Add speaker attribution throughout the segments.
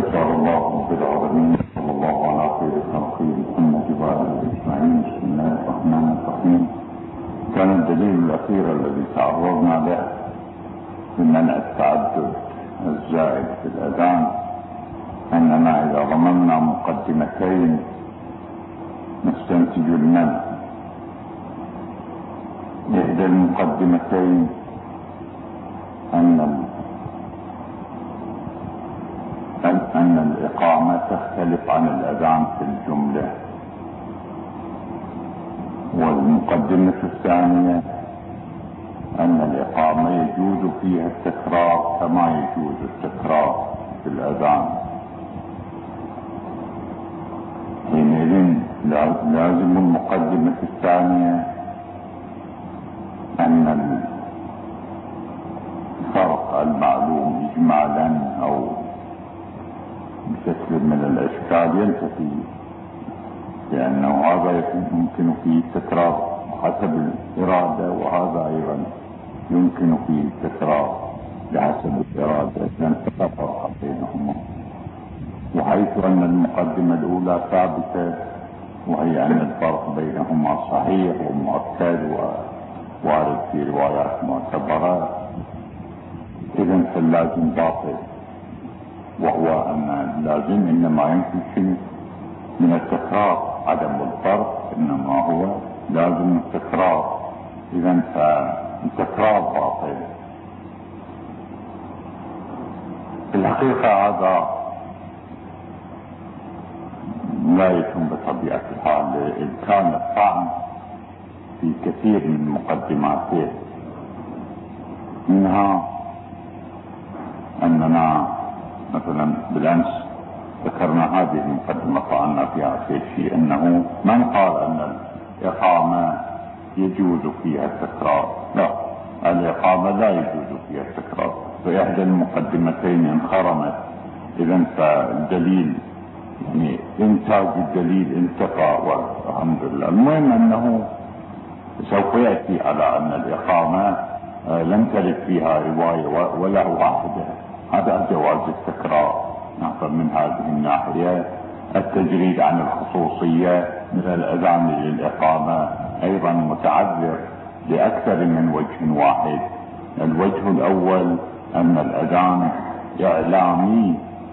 Speaker 1: يسر الله رب العالمين صلى الله على خير خلقه محمد وآله أجمعين. بسم الله الرحمن الرحيم. كان الدليل الأخير الذي تعرضنا له من منع التعدد الزائد في الأذان أننا إذا ضممنا مقدمتين نستنتج المنع. إحدى المقدمتين أن الإقامة تختلف عن الأذان في الجملة، والمقدمة الثانية أن الإقامة يجوز فيها التكرار كما يجوز التكرار في الأذان. حينئذ لازم المقدمة الثانية أن الفرق المعلوم إجمالا أو بشكل من الأشكال ينتفي، لأنه هذا يمكن فيه التكرار حسب الإرادة، وهذا أيضا يمكن فيه التكرار بحسب الإرادة، لأن لا فرق بينهما. وحيث أن المقدمة الأولى ثابتة وهي أن الفرق بينهما صحيح ومؤكد ووارد في روايات معتبرة، إذن فاللازم باطل، وهو أن اللازم إنما ينفي من التكرار عدم الفرق، إنما هو لازم التكرار. إذن فالتكرار باطل. في الحقيقة هذا لا يكون بطبيعة الحال، إذ كان الطعن في كثير من مقدماته، منها أننا مثلا بالأمس ذكرنا هذه المقدمة طعنا فيها شيء أنه من قال أن الإقامة يجوز فيها التكرار؟ لا، الإقامة لا يجوز فيها التكرار، فإحدى المقدمتين انخرمت. إذن فالدليل يعني إنتاج الدليل انتقى والحمد لله. المهم أنه سوف يأتي على أن الإقامة لم ترد فيها رواية ولا واحدة، هذا جواز التكرار. فمن هذه الناحية التجريد عن الخصوصية من الأذان للإقامة أيضا متعذر لأكثر من وجه واحد. الوجه الأول أن الأذان إعلامي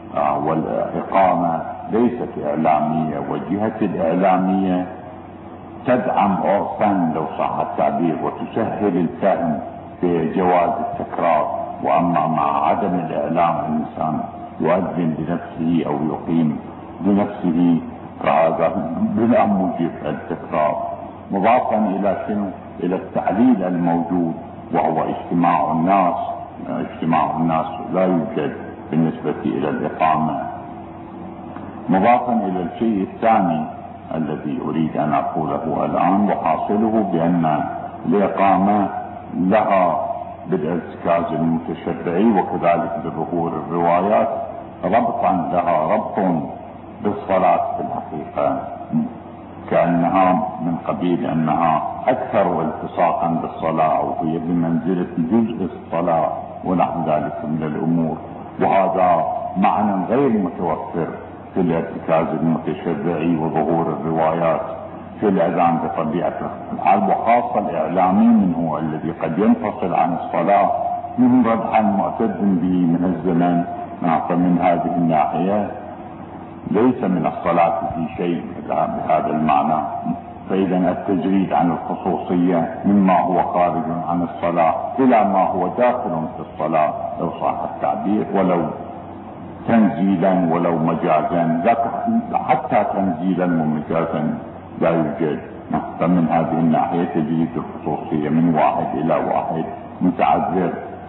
Speaker 1: والإقامة ليست إعلامية، وجهة الإعلامية تدعم عرفا لو صح التعبير وتسهل الفهم في جواز التكرار. وأما مع عدم الإعلام الإنسان يؤذن بنفسه أو يقيم بنفسه، فهذا بلا موجب التكرار. مضافا إلى شنو؟ إلى التعليل الموجود وهو اجتماع الناس. اجتماع الناس لا يوجد بالنسبة إلى الإقامة. مضافا إلى الشيء الثاني الذي أريد أن أقوله الآن، وحاصله بأن الإقامة لها بالارتكاز المتشرعي وكذلك بظهور الروايات ربطا لها ربط بالصلاة في الحقيقة، كأنها من قبيل أنها أكثر التصاقا بالصلاة أو هي بمنزلة جزء الصلاة ونحو ذلك من الأمور. وهذا معنى غير متوفر في الارتكاز المتشرعي وظهور الروايات في الأذان بطبيعة الحال، وخاصة الإعلامي منه الذي قد ينفصل عن الصلاة من ردحا معتد به من الزمن. فمن هذه الناحية ليس من الصلاة في شيء بهذا المعنى. فإذا التجريد عن الخصوصية مما هو خارج عن الصلاة إلى ما هو داخل في الصلاة لو صح التعبير، ولو تنزيلا ولو مجازا، حتى تنزيلا ومجازا لا يوجد. فمن هذه الناحية تجريد الخصوصية من واحد إلى واحد متعذر.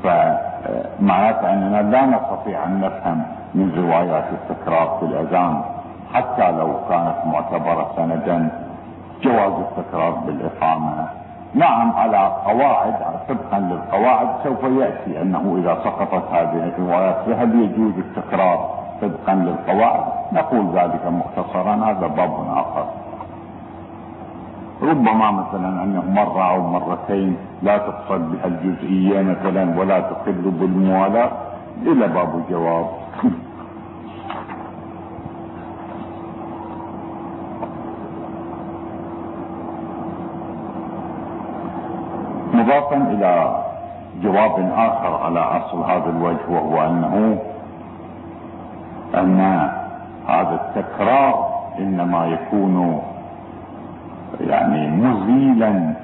Speaker 1: فمعناته أننا لا نستطيع أن نفهم من روايات التكرار في الأذان حتى لو كانت معتبرة سندا جواز التكرار بالإقامة. نعم على قواعد، طبقا للقواعد سوف يأتي أنه إذا سقطت هذه الروايات فهل يجوز التكرار طبقا للقواعد؟ نقول ذلك مختصرا، هذا باب آخر. ربما مثلا أنه مرة أو مرتين لا تقصد بها الجزئية مثلا ولا تخل بالموالاة، إلى باب جواب. مضافا إلى جواب آخر على أصل هذا الوجه، وهو أن هذا التكرار إنما يكون يعني مزيلا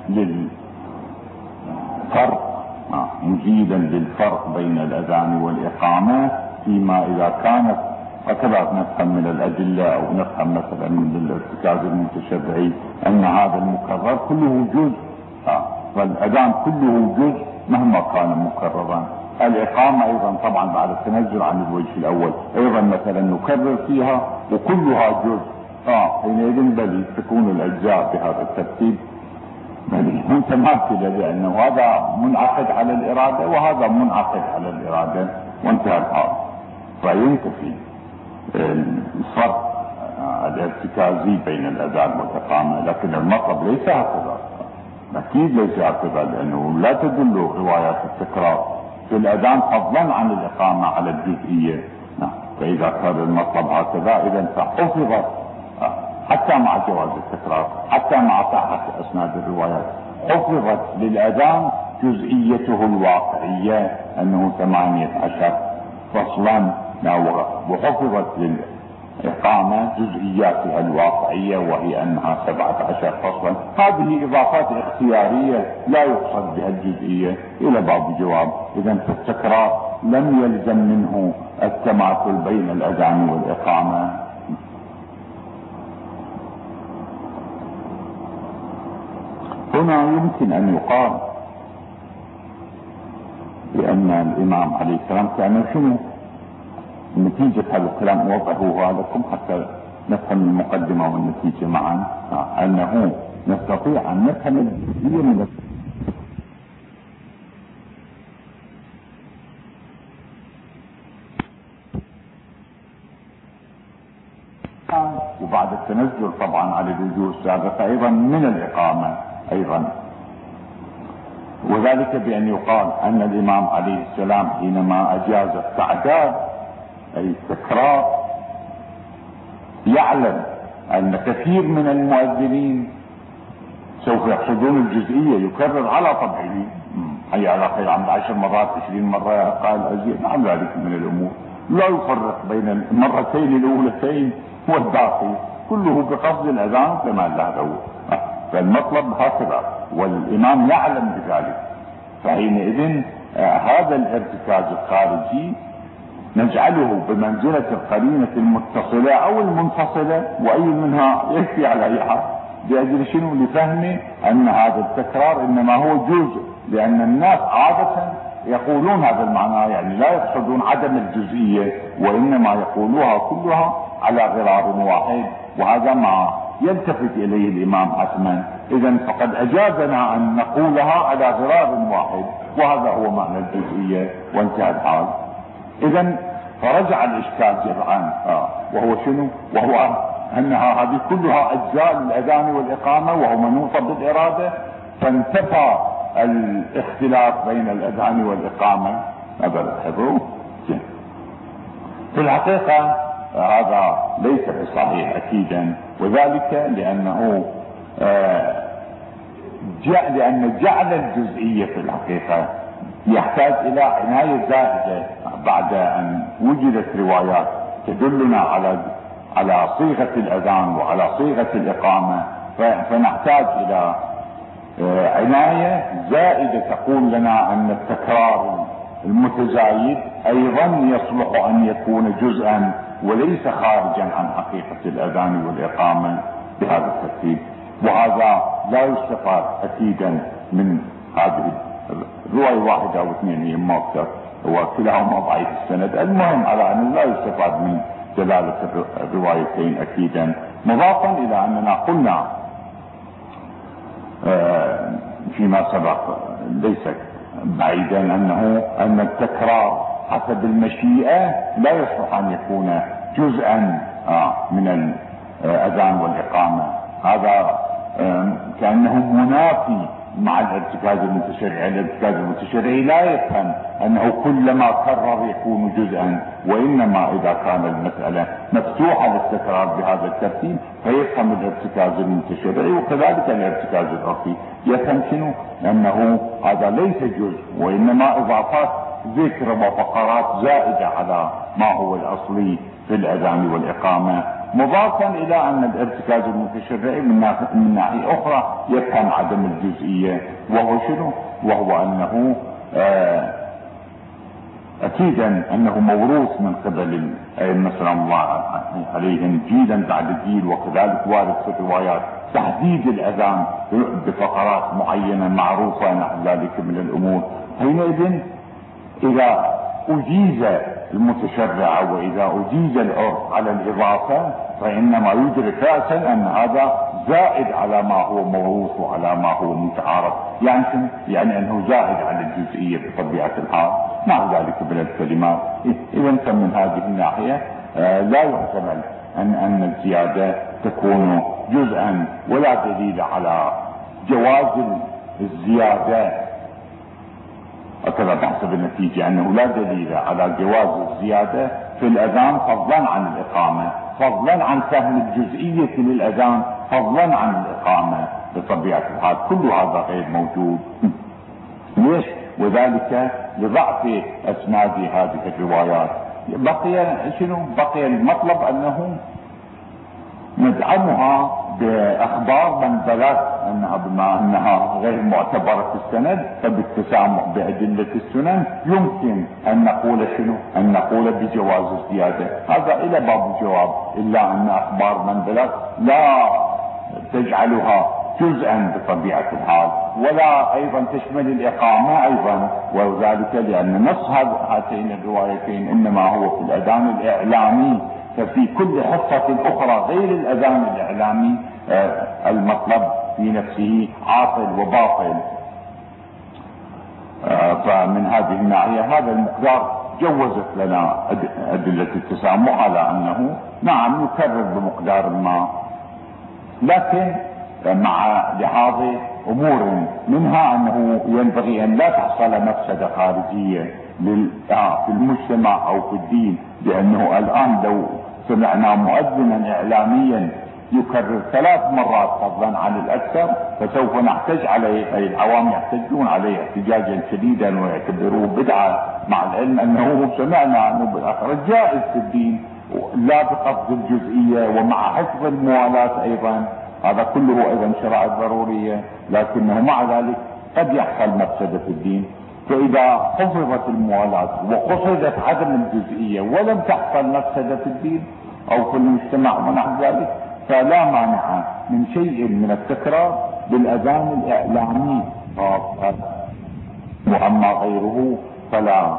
Speaker 1: للفرق بين الأذان والإقامة، فيما إذا كانت وكذا نفهم من الأدلة أو نفهم مثلا من الارتكاز المتشرعي أن هذا المكرر كله جزء، فالأذان كله جزء مهما كان مكررا. الإقامة أيضا طبعا بعد التنزل عن الوجه الأول أيضا مثلا نكرر فيها وكلها جزء، حينئذ بل تكون الأجزاء بهذا الترتيب متماثلة، لأنه هذا منعقد على الإرادة وهذا منعقد على الإرادة وانتهى الحال، فينتفي الفرق الارتكازي بين الأذان والإقامة. لكن المطلب ليس هكذا، أكيد ليس هكذا، لأنه لا تدل روايات التكرار في الأذان فضلا عن الإقامة على الجزئية. فإذا كان المطلب هكذا إذا فحفظت حتى مع جواز التكرار، حتى مع صحة أسناد الروايات، حفظت للأذان جزئيته الواقعية أنه 18 فصلا، وحفظت للإقامة جزئياتها الواقعية وهي أنها 17 فصلا. هذه إضافات اختيارية لا يقصد بها الجزئية إلى باب الجواب. إذا في التكرار لم يلزم منه التماثل بين الأذان والإقامة. هنا يمكن أن يقال بأن الإمام عليه السلام كان شنو نتيجة هذا الكلام؟ أوضحه لكم حتى نفهم المقدمة والنتيجة معا، أنه نستطيع أن نفهم الجزئية من وبعد التنزل طبعا على الوجوه السابقة أيضا من الإقامة أيضا، وذلك بأن يقال أن الإمام عليه السلام حينما أجاز التعداد أي التكرار يعلم أن كثير من المؤذنين سوف يقصدون الجزئية، يكرر على طبعه، حي على خير عمد 10 مرات 20 مرة قال أزيد، نعم ذلك من الأمور، لا يفرق بين المرتين الأولتين والباقي، كله بقصد الأذان كما له. فالمطلب هكذا والإمام يعلم بذلك، فحينئذ هذا الارتكاز الخارجي نجعله بمنزلة القرينة المتصلة أو المنفصلة، وأي منها يكفي على أي حال، لأجل شنو؟ لفهم أن هذا التكرار إنما هو جزء، لأن الناس عادة يقولون هذا المعنى، يعني لا يقصدون عدم الجزئية وإنما يقولوها كلها على غرار واحد، وهذا ما يلتفت إليه الإمام حتما. إذا فقد أجازنا أن نقولها على غرار واحد، وهذا هو معنى الجزئية وانتهى الحال. إذا فرجع الإشكال جمعا، وهو شنو؟ وهو أنها هذه كلها أجزاء للأذان والإقامة وهو منوط بالإرادة، فانتفى الاختلاف بين الأذان والإقامة. هذا لاحظوا في الحقيقة هذا ليس بصحيح أكيدا، وذلك لأن جعل الجزئية في الحقيقة يحتاج إلى عناية زائدة بعد أن وجدت روايات تدلنا على صيغة الأذان وعلى صيغة الإقامة، فنحتاج إلى عناية زائدة تقول لنا أن التكرار المتزايد أيضا يصلح أن يكون جزءا وليس خارجا عن حقيقة الأذان والإقامة بهذا الترتيب. وهذا لا يستفاد أكيدا من هذه رواية واحدة أو اثنين هي ما أكثر، وكلاهما ضعيف السند. المهم على أن لا يستفاد من دلالة الروايتين أكيدا، مضافا إلى أننا قلنا فيما سبق ليس بعيدا أن التكرار حسب المشيئة لا يصلح أن يكون جزءا من الأذان والإقامة. هذا كأنه منافي مع الارتكاز المتشرعي. الارتكاز المتشرعي لا يفهم انه كلما كرر يكون جزءا، وانما اذا كان المسألة مفتوحة للتكرار بهذا الترتيب فيفهم الارتكاز المتشرعي. وكذلك الارتكاز العرفي يفهم شنو؟ انه هذا ليس جزء وانما اضافات ذكر وفقرات زائدة على ما هو الاصلي في الاذان والاقامة، مضافا الى ان الارتكاز المتشرعي من ناحية اخرى يفهم عدم الجزئية، وهو شنو؟ وهو انه اكيدا انه موروث من قبل الائمة سلام الله عليهم جيلا بعد جيل، وكذلك وارد في الروايات تحديد الاذان بفقرات معينة معروفة نحو ذلك من الامور. حينئذ اذا اجيز المتشرع واذا اجيز العرف على الاضافة فانما يدرك رأسا ان هذا زائد على ما هو موروث وعلى ما هو متعارف، يعني انه زائد على الجزئية بطبيعة الحال، مع ذلك من الكلمات. اذا فمن هذه الناحية لا يحتمل ان الزيادة تكون جزءا، ولا دليل على جواز الزيادة. هكذا بحسب النتيجة انه لا دليل على جواز الزيادة في الاذان فضلا عن الاقامة، فضلا عن فهم الجزئية للاذان، فضلا عن الاقامة بطبيعة الحال. كل هذا غير موجود. ليش؟ وذلك لضعف اسناد هذه الروايات. بقي شنو؟ بقي المطلب انه ندعمها باخبار من بلغ انها بما انها غير معتبرة السند، فبالتسامح بادلة السنن يمكن ان نقول شنو؟ ان نقول بجواز الزيادة. هذا الى باب الجواب، الا ان اخبار من بلغ لا تجعلها جزءا بطبيعة الحال، ولا ايضا تشمل الاقامة ايضا، وذلك لان نص هاتين الروايتين انما هو في الاذان الاعلامي، ففي كل حصة اخرى غير الاذان الاعلامي المطلب في نفسه عاطل وباطل. فمن هذه الناحية هذا المقدار جوزت لنا ادلة التسامح على انه نعم يكرر بمقدار ما، لكن مع لحاظ امور منها انه ينبغي ان لا تحصل مفسدة خارجية في المجتمع او في الدين، لانه الان لو سمعنا مؤذنا اعلاميا يكرر 3 مرات فضلا عن الاكثر فسوف نحتج عليه، اي العوام يحتجون عليه احتجاجا شديدا ويعتبروه بدعة، مع العلم انه سمعنا انه بالاخر جائز في الدين لا بقصد الجزئية ومع حفظ الموالاة ايضا، هذا كله ايضا شرائع ضرورية، لكنه مع ذلك قد يحصل مفسدة في الدين. فاذا حفظت الموالاة وقصدت عدم الجزئية ولم تحصل مفسدة في الدين او في المجتمع ونحو ذلك فلا مانع من شيء من التكرار بالاذان الاعلامي، واما غيره فلا.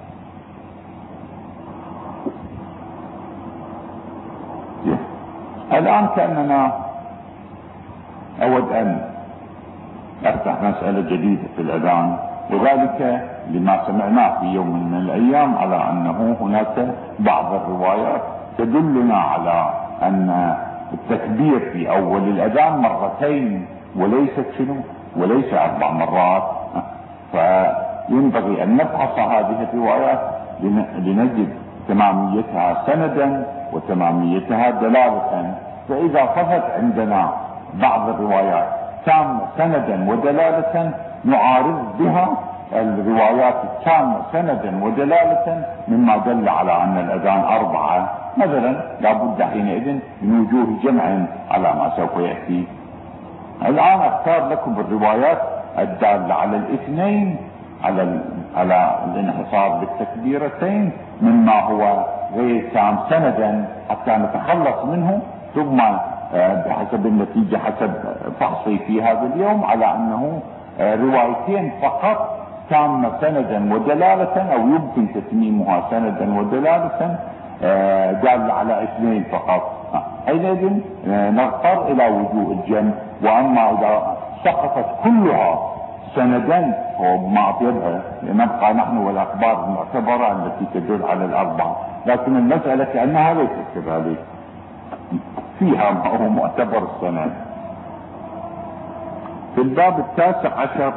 Speaker 1: الان كأننا اود ان افتح مسألة جديدة في الاذان، وذلك لما سمعناه في يوم من الايام على انه هناك بعض الروايات تدلنا على ان التكبير في اول الاذان مرتين وليست شنو؟ وليس 4 مرات. فينبغي ان نفحص هذه الروايات لنجد تماميتها سندا وتماميتها دلالة. فاذا صفت عندنا بعض الروايات تامة سندا ودلالة نعارض بها الروايات التامة سندا ودلالة مما دل على ان الاذان 4 مثلا، لابد حينئذ من وجوه جمع على ما سوف يأتي. الان اختار لكم الروايات الدالة على الاثنين، على الانحصار بالتكبيرتين مما هو غير تام سندا حتى نتخلص منه، ثم بحسب النتيجة حسب فحصي في هذا اليوم على انه روايتين فقط تامة سندا ودلالة او يمكن تتميمها سندا ودلالة دال على 2 فقط. حينئذ نضطر الى وجوه الجمع. واما اذا سقطت كلها سندا وما اطيبها نبقى نحن والاخبار المعتبرة التي تدل على 4، لكن المسألة كأنها ليست كذلك، فيها ما هو معتبر السند. في الباب 19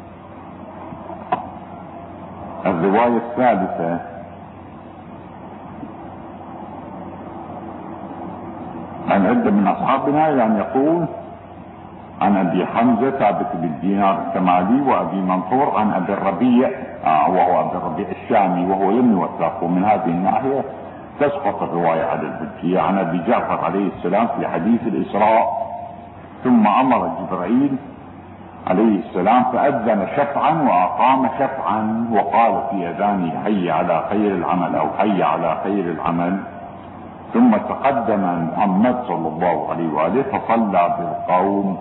Speaker 1: الرواية الثالثة عن عدة من أصحابنا، يعني يقول عن أبي حمزة ثابت بن دينار الشمالي وأبي منصور عن أبي الربيع وهو أبي الربيع الشامي وهو لم يوثق. ومن هذه الناحية تسقط الرواية على الحجية. عن أبي جعفر عليه السلام في حديث الإسراء: ثم أمر جبريل عليه السلام فأذن شفعا وأقام شفعا وقال في أذانه: حي على خير العمل أو حي على خير العمل. ثم تقدم محمد صلى الله عليه وآله فصلى بالقوم.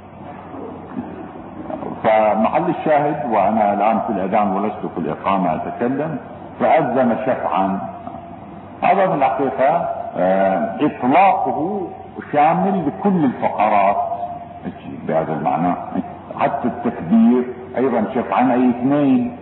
Speaker 1: فمحل الشاهد، وأنا الآن في الأذان ولست في الإقامة أتكلم، فأذن شفعا. هذا في الحقيقة إطلاقه شامل لكل الفقرات بهذا المعنى، حتى التكبير أيضا شفعا أي اثنين.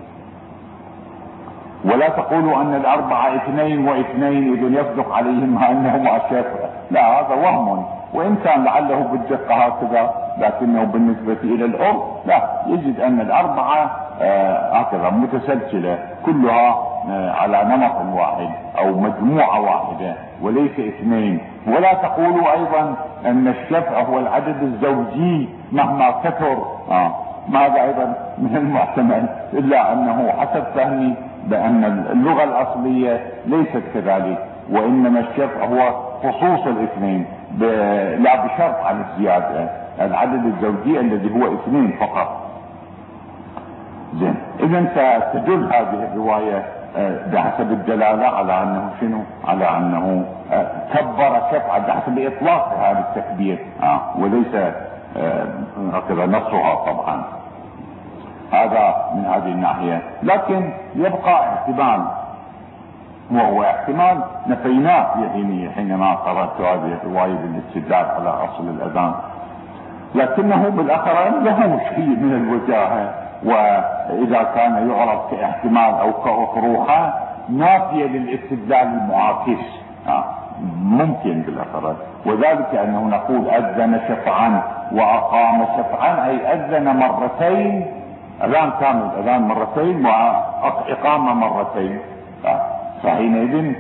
Speaker 1: ولا تقولوا أن الأربعة اثنين واثنين إذن يصدق عليهم أنهما شفع، لا، هذا وهم، وإن كان لعله بالدقة هكذا، لكنه بالنسبة إلى العرف لا، يجد أن الأربعة هكذا متسلسلة كلها على نمط واحد أو مجموعة واحدة وليس اثنين. ولا تقولوا أيضا أن الشفع هو العدد الزوجي مهما كثر، ماذا أيضا من المحتمل، إلا أنه حسب فهمي بأن اللغة الأصلية ليست كذلك، وإنما الشفع هو خصوص الاثنين لا بشرط على الزيادة، العدد الزوجي الذي هو اثنين فقط. زين، إذن ستدل هذه الرواية بحسب الدلالة على أنه شنو؟ على أنه كبر شفعا بحسب إطلاق هذا التكبير، وليس هكذا نصها طبعا. هذا من هذه الناحية. لكن يبقى احتمال، وهو احتمال نفيناه حينما قرأت هذه الرواية بالاستدلال على أصل الأذان، لكنه بالآخرين له شيء من الوجاهة، وإذا كان يعرض كاحتمال أو كأطروحة نافية للاستدلال المعاكس ممكن بالآخرين. وذلك أنه نقول أذن شفعا وأقام شفعا، أي أذن مرتين، أذان كامل، أذان مرتين وإقامة مرتين. فحينئذ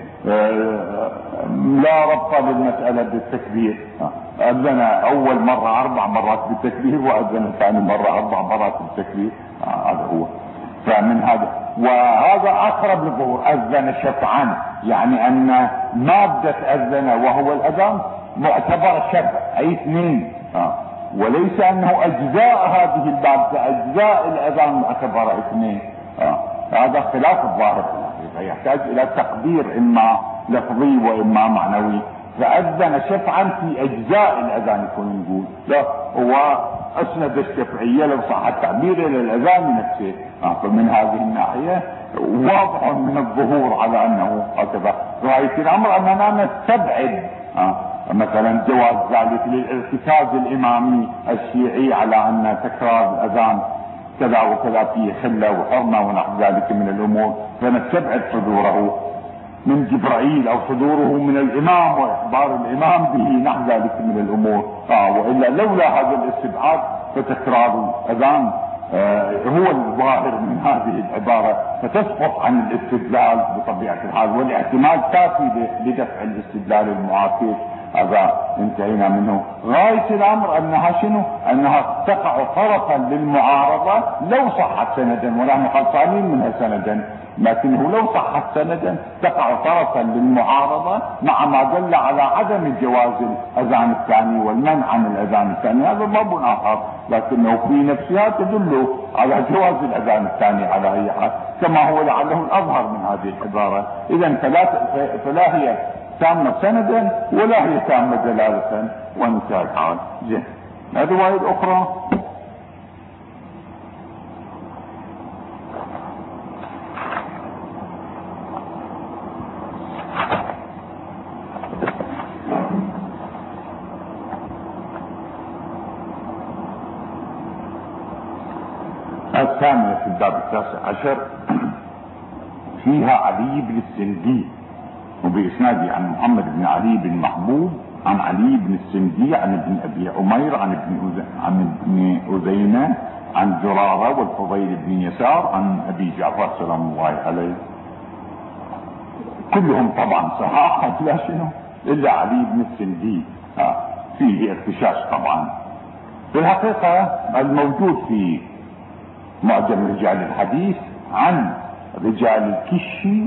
Speaker 1: لا ربط للمسألة بالتكبير، أذن أول مرة 4 مرات بالتكبير وأذن ثاني مرة 4 مرات بالتكبير، هذا هو. فمن هذا، وهذا أقرب للظهور، أذن شفعا، يعني أن مادة أذن وهو الأذان معتبر شفع أي اثنين، وليس أنه أجزاء هذه المادة، أجزاء الأذان معتبر اثنين. هذا خلاف الظاهر، يحتاج إلى تقدير إما لفظي وإما معنوي. فأذن شفعا في أجزاء الأذان يكون نقول، لا، هو أسند الشفعية لو صح التعبير إلى الأذان نفسه. فمن هذه الناحية واضح من الظهور على أنه هكذا. رأيت الأمر أننا نستبعد مثلا جواز ذلك للارتكاز الإمامي الشيعي على أن تكرار الأذان كذا وكذا فيه خلة وحرمة ونحو ذلك من الأمور، فنستبعد صدوره من جبرائيل أو صدوره من الإمام وإخبار الإمام به نحو ذلك من الأمور. وإلا لولا هذا الاستبعاد فتكرار الأذان هو الظاهر من هذه العبارة، فتسقط عن الاستدلال بطبيعة الحال، والاحتمال كافي لدفع الاستدلال المعاكس. هذا انتهينا منه. غاية الأمر أنها شنو؟ أنها تقع طرفا للمعارضة لو صحت سندا، ونحن خلصانين منها سندا، لكنه لو صحت سندا تقع طرفا للمعارضة مع ما دل على عدم جواز الأذان الثاني والمنع عن الأذان الثاني. هذا باب آخر، لكنه في نفسها تدل على جواز الأذان الثاني على أي حال، كما هو لعله الأظهر من هذه العبارة. إذا فلا هي تامة سندا ولا هي تامة دلالة، وانتهى الحال. زين، الرواية الأخرى الثانية في الباب 19 فيها علي بن السندي وبإسناده عن محمد بن علي بن محبوب عن علي بن السندي عن ابن ابي عمير عن ابن أذينة عن زرارة والفضيل بن يسار عن ابي جعفر سلام الله عليه. كلهم طبعا صحاح، لا شنو الا علي بن السندي فيه ارتشاش طبعا. في الحقيقة الموجود في معجم رجال الحديث عن رجال الكشي،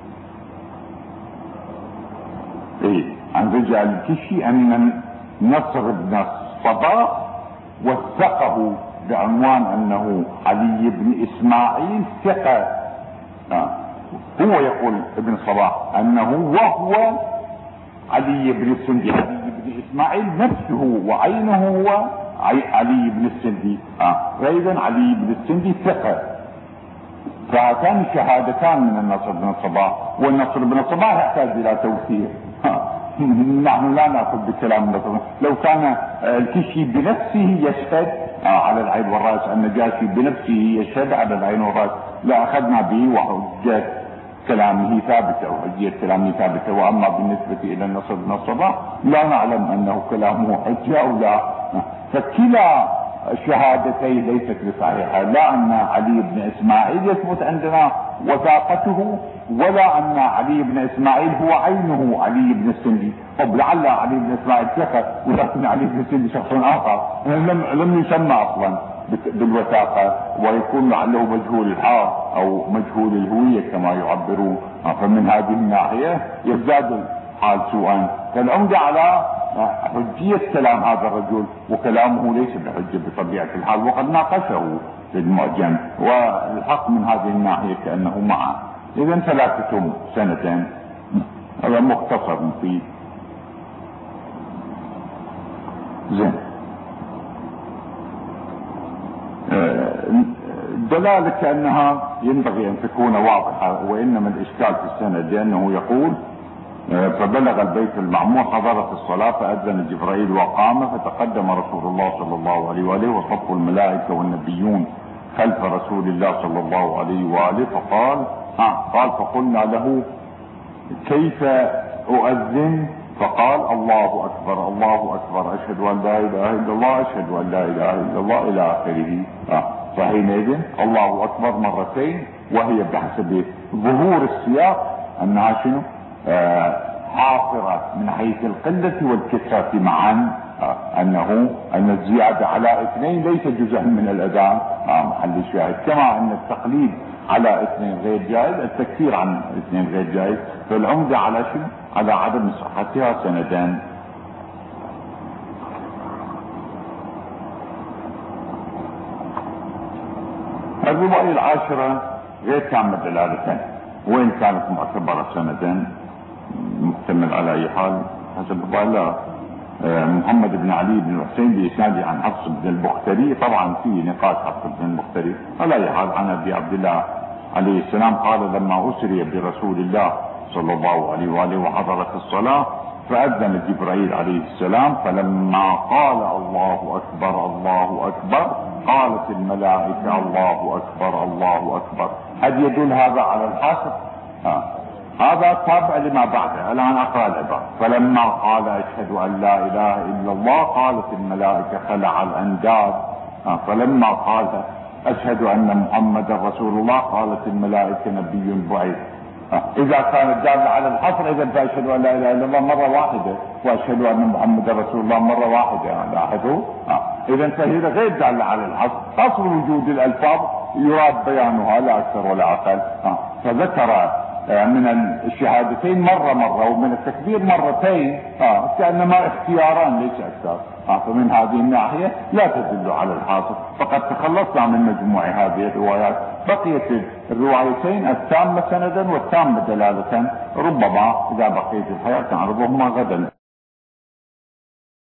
Speaker 1: عن رجال الكشي ان نصر بن الصباح وثقه بعنوان انه علي بن اسماعيل ثقة. هو يقول ابن صباح انه وهو علي بن السندي، علي بن اسماعيل نفسه وعينه هو علي بن السندي. فاذا علي بن السندي ثقة. فهاتان شهادتان من النصر بن الصباح، والنصر بن الصباح يحتاج الى توثيق. نحن لا ناخذ بكلام النصر. لو كان الكشي بنفسه يشهد على العين والراس، النجاشي بنفسه يشهد على العين والراس، لا اخذنا به وحجة كلامه ثابتة وحجية كلامه ثابتة. واما بالنسبة الى النصر بن الصباح لا نعلم انه كلامه حجة او لا. فكلا الشهادتين ليست بصحيحة، لا ان علي بن اسماعيل يثبت عندنا وثاقته، ولا ان علي بن اسماعيل هو عينه علي بن السندي. طب لعل علي بن اسماعيل ثقة ولكن علي بن السندي شخص اخر لم يسمى اصلا بالوثاقة، ويكون لعله مجهول الحال او مجهول الهوية كما يعبرون. فمن هذه الناحية يزداد الحال سوءا. فالعمدة على حجية كلام هذا الرجل، وكلامه ليس بحجة بطبيعة الحال، وقد ناقشه في المعجم، والحق من هذه الناحية كأنه معه. إذا 3 سنة، هذا مختصر مفيد. زين. دلالة كأنها ينبغي أن تكون واضحة، وإنما الإشكال في السند لأنه يقول فبلغ البيت المعمور حضرت الصلاة فأذن جبرائيل وقام فتقدم رسول الله صلى الله عليه وآله وصف الملائكة والنبيون خلف رسول الله صلى الله عليه وآله. قال فقلنا له كيف أؤذن؟ فقال الله أكبر الله أكبر أشهد أن لا إله إلا الله أشهد أن لا إله إلا الله إلى آخره. فحينئذ الله أكبر مرتين، وهي بحسب ظهور السياق أنها شنو؟ حاصرة من حيث القلة والكثرة معا، أن الزيادة على 2 ليس جزءا من الأذان محل الشاهد، كما أن التقليد على 2 غير جائز، التكثير عن 2 غير جائز. فالعمدة على شنو؟ على عدم صحتها سندان. الرواية العاشرة غير تامة دلالة، وإن كانت معتبرة سندا محتمل على أي حال حسب ضلال محمد بن علي بن الحسين بإسناده عن حفص بن البختري. طبعا في نقاش حفص بن البختري على أي حال عن أبي عبد الله عليه السلام قال لما أسري برسول الله صلى الله عليه وآله وحضرت الصلاة فأذن جبرائيل عليه السلام فلما قال الله أكبر الله أكبر قالت الملائكة الله أكبر الله أكبر. هل يدل هذا على الحصر؟ هذا تابع لما بعده. الآن أقرأ العبارة. فلما قال أشهد أن لا إله إلا الله قالت الملائكة خلع الأنداد. فلما قال أشهد أن محمد رسول الله قالت الملائكة نبي بعيد. إذا كانت دالة على الحصر إذا فأشهد أن لا إله إلا الله مرة واحدة وأشهد أن محمد رسول الله مرة واحدة. لاحظوا. إذا فهي غير دالة على الحصر. أصل وجود الألفاظ يراد بيانها لا أكثر ولا أقل. فذكر من الشهادتين مرة ومن التكبير مرتين كأنما اختياران ليس أكثر. فمن هذه الناحية لا تدل على الحاصل. فقد تخلصنا من مجموع هذه الروايات. بقيت الروايتين التامة سندا والتامة دلالة ربما إذا بقيت الحياة نعرضهما غدا.